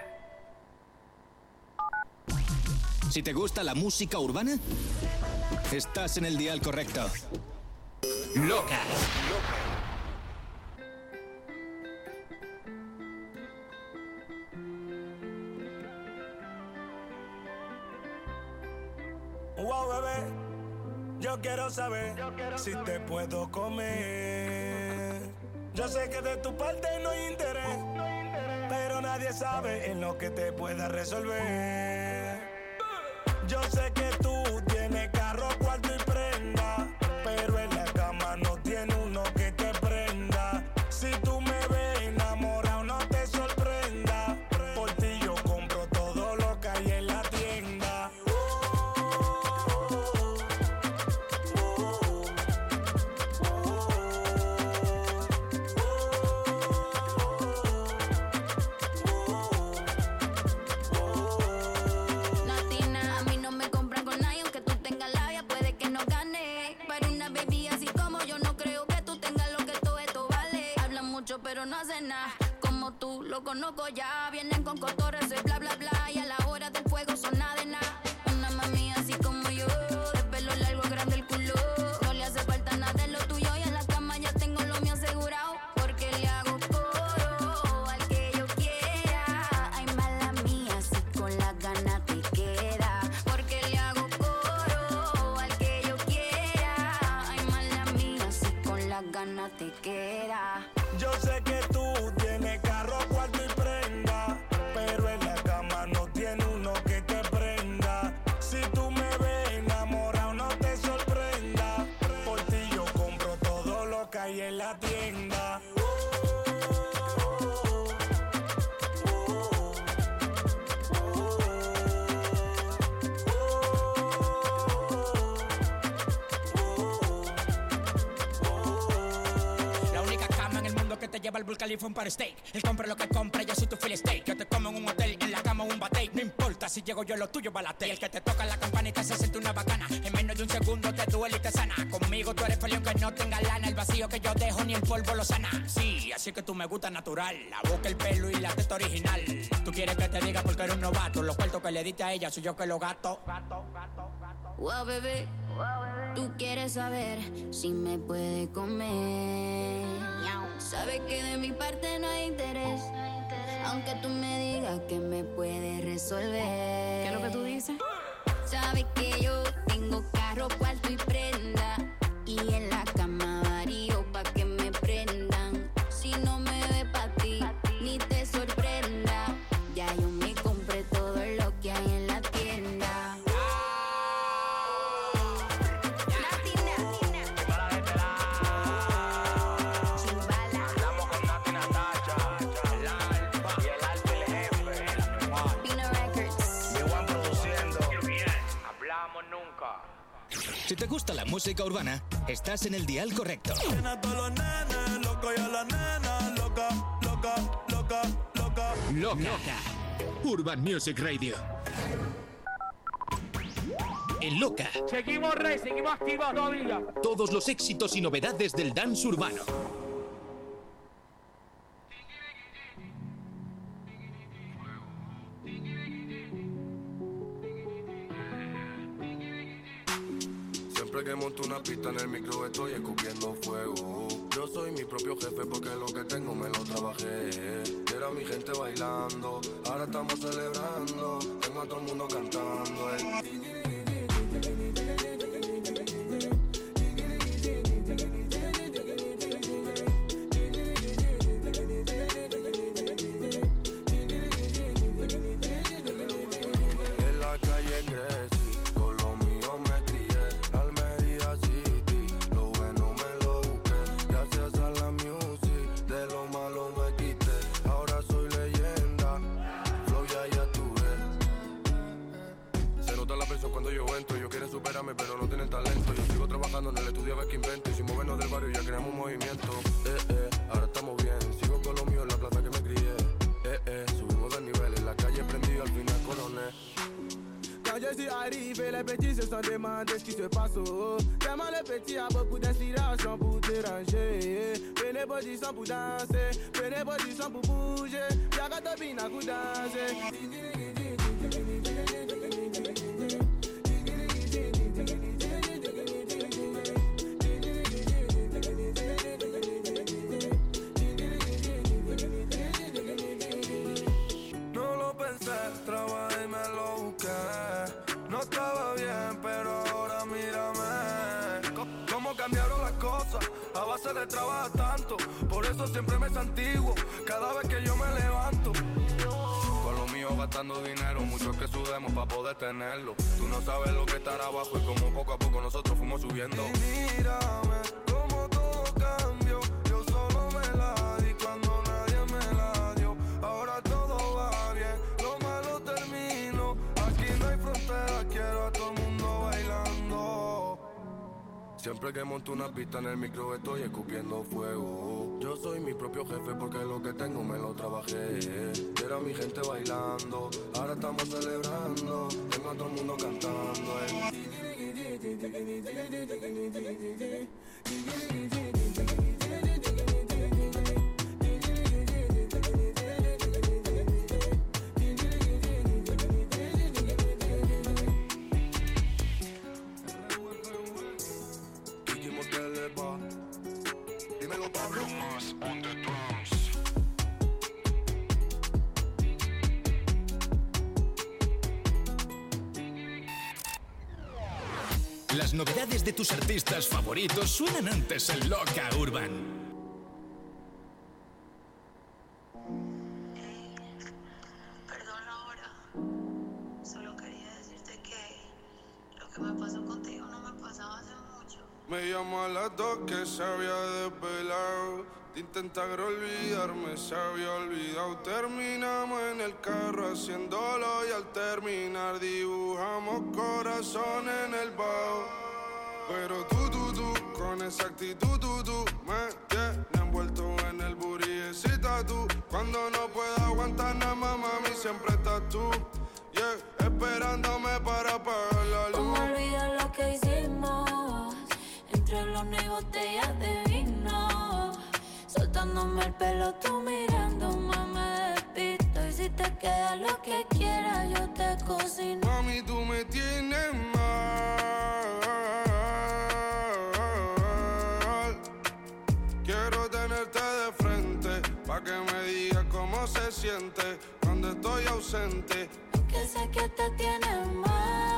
M: Si te gusta la música urbana, estás en el dial correcto.
A: Loca.
E: Wow, bebé, yo quiero saber yo quiero si saber. Te puedo comer. Yo sé que de tu parte no hay interés, no hay interés, pero nadie sabe en lo que te pueda resolver. Yo sé que tú tienes carro, cuarto y prenda, pero en la cama no tiene uno que te prenda. Si tú me ves enamorado, no te sorprenda. Por ti yo compro todo lo que hay en la tienda.
D: Pero no hacen nada, como tú lo conozco ya. Vienen con cotores de bla bla bla y a la hora del fuego son nada de nada. Una mami así como yo, de pelo largo, grande el culo. No le hace falta nada de lo tuyo y en la cama ya tengo lo mío asegurado. Porque le hago coro al que yo quiera. Ay, mala mía, si con la gana te queda. Porque le hago coro al que yo quiera. Ay, mala mía, si con la gana te queda.
E: Yo sé que tú tienes carro, cuarto y prenda, pero en la cama no tiene uno que te prenda. Si tú me ves enamorado, no te
B: lleva al Burj Khalifa un par steak. Él compra lo que compra, yo soy tu filet steak. Yo te como en un hotel, en la cama un bate. No importa si llego yo, lo tuyo balate. El que te toca la campanita se siente una bacana. En menos de un segundo te duele y te sana. Conmigo tú eres feliz aunque no tenga lana. El vacío que yo dejo ni el polvo lo sana. Sí, así que tú me gusta natural. La boca, el pelo y la testa original. Tú quieres que te diga porque eres un novato. Los cuartos que le diste a ella soy yo que lo gato. Gato, gato, gato.
D: Wow, bebé, tú quieres saber si me puede comer. Sabes que de mi parte no hay interés, aunque tú me digas que me puedes resolver. ¿Qué
H: es lo que tú dices?
D: Sabes que yo tengo carro, cuarto y prenda, y en la cama varío pa' que me prendan. Si no me ve pa' ti, ni te sorprenda. Ya yo me compré todo lo que hay en la tienda.
M: Si te gusta la música urbana, estás en el dial correcto.
U: Loca. Urban Music Radio. En Loca.
N: Seguimos rey, seguimos activos todavía.
U: Todos los éxitos y novedades del dance urbano.
E: Siempre que monto una pista en el micro estoy escupiendo fuego. Yo soy mi propio jefe porque lo que tengo me lo trabajé. Era mi gente bailando, ahora estamos celebrando. Tengo a todo el mundo cantando. El... pero no tienen talento. Yo sigo trabajando en el estudio a ver qué invento. Y sin movernos del barrio ya creamos un movimiento. Eh, eh, ahora estamos bien. Sigo con lo mío en la plaza que me crié. Eh, eh, subimos de nivel. En la calle prendido, al final coroné.
F: Quand je suis arrivé, les petits se sont demandés ce qui se passe. Oh. Tellement les petits a beaucoup d'inspiration pour déranger. Prenez position pour danser, prenez position pour bouger. Y'a qu'à te bina pour danser.
E: Trabajé y me lo busqué. No estaba bien, pero ahora mírame. Cómo cambiaron las cosas a base de trabajar tanto. Por eso siempre me santiguo cada vez que yo me levanto. Con lo mío gastando dinero, mucho que sudemos para poder tenerlo. Tú no sabes lo que estar abajo y como poco a poco nosotros fuimos subiendo. Y mírame, como todo cambió. Yo solo me la di cuando nadie me la dio. Ahora todo va bien. Quiero a todo el mundo bailando. Siempre que monto una pista en el micro estoy escupiendo fuego. Yo soy mi propio jefe porque lo que tengo me lo trabajé. Era mi gente bailando, ahora estamos celebrando. Tengo a todo el mundo cantando.
U: Las novedades de tus artistas favoritos suenan antes en Loca Urban.
E: Me llamo a las dos que se había desvelado. Te intentaron olvidarme, se había olvidado. Terminamos en el carro haciéndolo y al terminar dibujamos corazón en el bajo. Pero tú, tú, tú, con esa actitud, tú, tú me tienes envuelto en el booty ventana, mamá, mí siempre estás tú. Yeah, esperándome para apagar la luz.
D: ¿Cómo olvidar lo que hicimos? Entre luna y botellas de vino. Soltándome el pelo, tú mirándome, me despisto. Y si te queda lo que quieras, yo te cocino.
E: Mami, tú me tienes mal. Quiero tenerte de frente, pa' que me digas cómo se siente cuando estoy ausente.
D: Que sé que te tienes mal.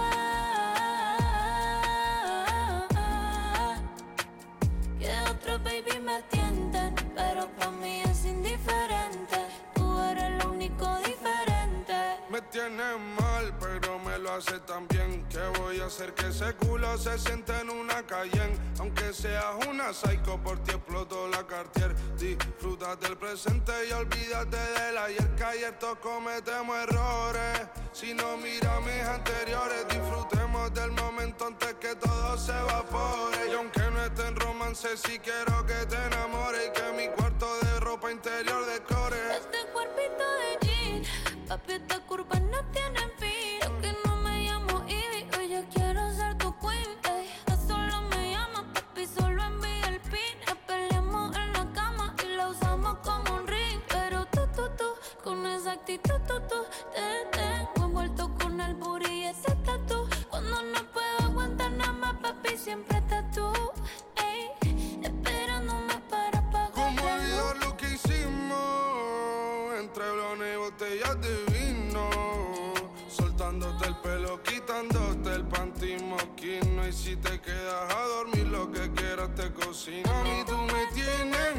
D: Que otro baby me tienten, pero pa' mí es indiferente. Tú eres lo único diferente.
E: Me tienes mal, pero me lo hace tan bien. ¿Qué voy a hacer que ese culo se siente en una Cayenne? Aunque seas una psycho, por ti exploto la Cartier. Disfruta del presente y olvídate del ayer, que ayer todos cometemos errores. Si no mira mis anteriores, disfrutemos del momento antes que todo se evapore. Y aunque no esté en romance, sí quiero que te enamores y que mi cuarto de ropa interior decore.
D: Este cuerpito de jean, papi, esta curva no tiene fin. Yo que no me llamo Ivy, hoy yo quiero ser tu queen. Ey, no solo me llamas, papi, solo envía el pin. Nos peleamos en la cama y la usamos como un ring. Pero tú, tú, tú, con esa actitud, tú, tú, te tengo envuelto con el booty y ese tatu. Cuando no puedo aguantar nada más, papi, siempre estás tú. Ey, esperándome para pagar.
E: ¿Cómo olvidar lo que hicimos? Entre blones y botellas de vino. Soltándote el pelo, quitándote el panty moquino. Y si te quedas a dormir, lo que quieras te cocino. Mami, tú me tienes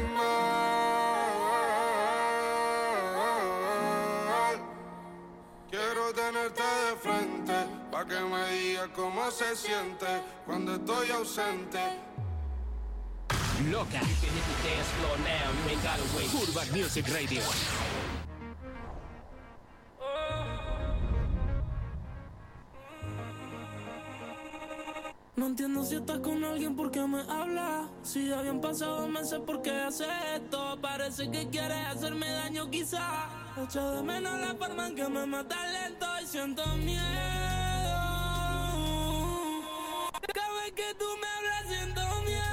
E: mal. Quiero tenerte de frente, pa' que me digas cómo se siente cuando estoy ausente.
A: Loca. Urban Music Radio.
O: No entiendo si estás con alguien, ¿por qué me hablas? Si ya habían pasado meses, ¿por qué haces esto? Parece que quieres hacerme daño quizá. Echo de menos la forma en que me matas lento y siento miedo. Cada vez que tú me hablas siento miedo.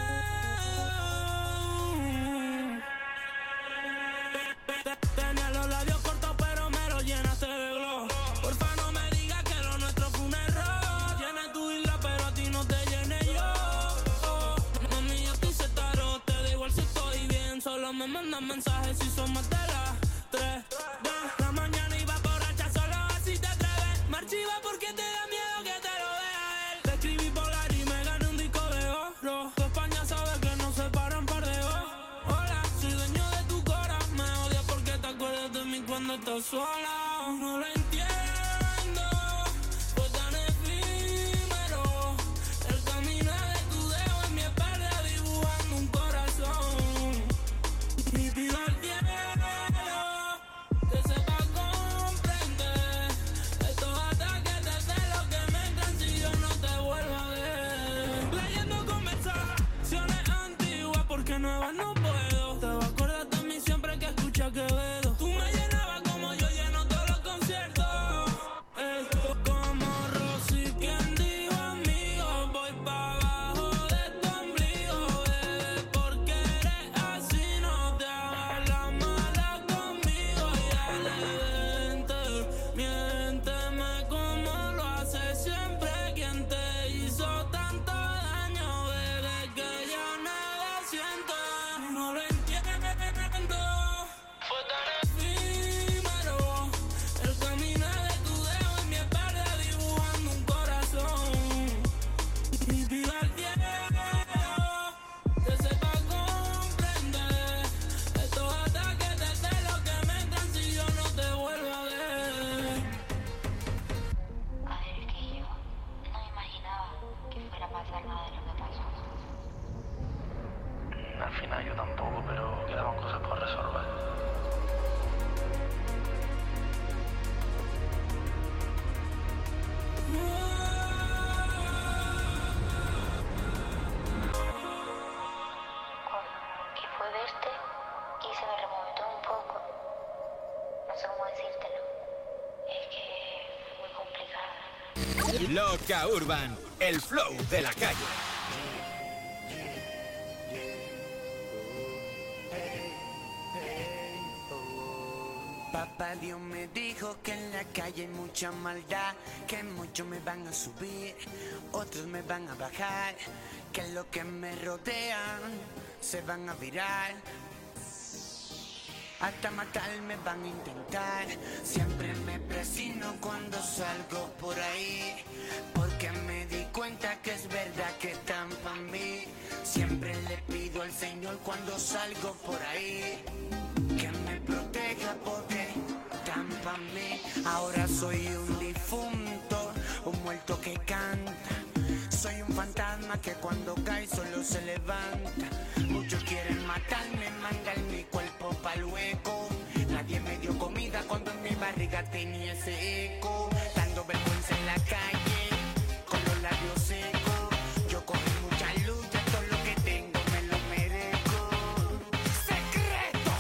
O: Tenía los labios cortos pero me los llenaste de glow. Porfa no me digas que lo nuestro fue un error. Llena tu isla pero a ti no te llené yo. Oh, mami, yo estoy setaro, te da igual si estoy bien. Solo me mandan mensajes si son más de las tres de la mañana y va borracha, solo así te atreves. Me archiva porque te da miedo que te lo vea él. Te escribí polar y me gané un disco de oro. Tu España sabe que no se paran par de ojos. Hola, soy dueño de tu cora. Me odias porque te acuerdas de mí cuando estás sola. No lo entiendo, fue tan efímero. El camino de tu dedo en mi espalda dibujando un corazón. Y pido al cielo que sepa comprender estos ataques desde lo que me entran si yo no te vuelvo a ver. Leyendo conversaciones antiguas porque nuevas no puedo. Te vas a acordar de mí siempre que escucha Quevedo. Tú me llenabas como yo lleno todos los conciertos. Esto como Rosy, quien dijo amigo. Voy pa' abajo de tu ombligo, bebé, porque eres así. No te hagas la mala conmigo. Y dale, vente, miénteme como lo hace siempre. Quien te hizo tanto daño, bebé, que ya nada siento. No lo entiendo, fue tan efímero. El camino de tu dedo en mi espalda dibujando un corazón. Y pido al cielo que sepa comprender estos ataques desde lo que me entran si yo no te vuelvo a ver.
L: A ver, es que yo no me imaginaba que fuera a pasar nada de lo que pasó.
G: Al final yo tampoco, pero quedaban cosas por resolver.
L: Que fue de este y se me removió todo un poco. No sé cómo decir.
A: Loca Urban, el flow de la calle.
H: Papá Dios me dijo que en la calle hay mucha maldad, que muchos me van a subir, otros me van a bajar, que los que me rodean se van a virar, hasta matarme van a intentar. Siempre me presino cuando salgo por ahí, porque me di cuenta que es verdad que están pa' mí. Siempre le pido al Señor cuando salgo por ahí, que me proteja porque están pa' mí. Ahora soy un difunto, un muerto que canta. Soy un fantasma que cuando cae solo se levanta. Muchos quieren matarme, mandar mi cuerpo pa'l hueco. Nadie me dio comida cuando en mi barriga tenía ese eco. Dando vergüenza en la calle, con los labios secos. Yo cogí mucha luz, ya todo lo que tengo me lo merezco. Secreto,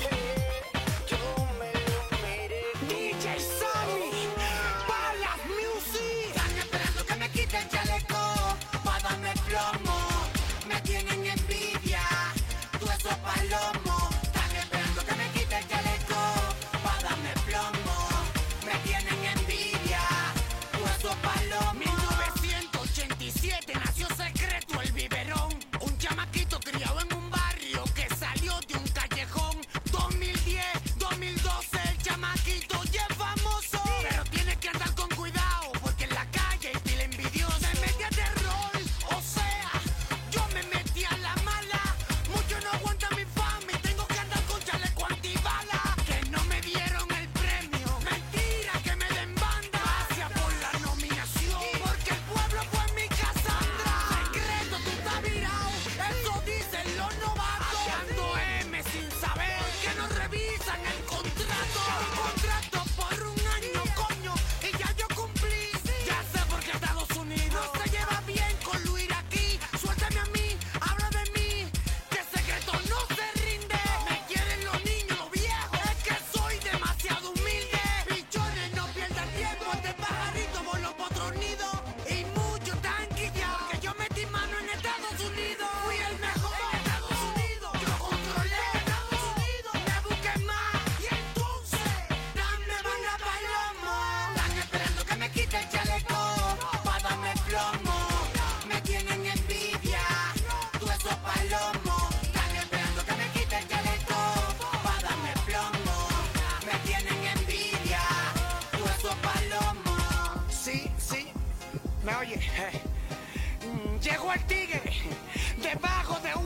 H: yo me lo merezco. D J Sammy, Balas Music. Están esperando que me quite el chaleco pa' darme plomo. Me tienen envidia, tú esos palomos. Están esperando que me quite el chaleco pa' darme plomo. Me tienen envidia, tú esos palomos. mil novecientos ochenta y siete nació Secreto, el biberón. Un chamaquito criado en un barrio que salió de un callejón. dos mil diez, dos mil doce, el chamaquito ya es famoso. Pero tiene que andar con cuidado porque en la calle hay pila envidiosa. Me metí a terror, o sea, yo me metí a la mala. Muchos no aguantan mi fama y tengo que andar con chaleco antibala. Que no me dieron el premio, mentira que me den banda. Gracias por la nominación, porque el pueblo fue mi Cassandra. Secreto, tú estás virado, eso dicen los novatos. Ando M sin saber que no revisan el contrato. Un contrato por un año, coño, y ya yo cumplí. Ya sé por qué Estados Unidos no se lleva bien con Luis aquí. Suéltame a mí, habla de mí, que Secreto no se rinde. Me quieren los niños, los viejos, es que soy demasiado humilde. Pichones, no pierdan tiempo, este pajarito voló por otro nido. Y muchos están quillados, que yo metí mano en Estados Unidos. Fui el mejor en Estados Unidos, yo controlé Estados Unidos. Me busqué más y entonces dame banda palomo. Están esperando que me quite el chaleco pa' darme plomo. Me tienen envidia, tú esos palomos. Están esperando que me quite el chaleco pa' darme plomo. Me tienen envidia, tú esos palomos. Sí, sí, me oye. Mm, Llegó el tigre debajo de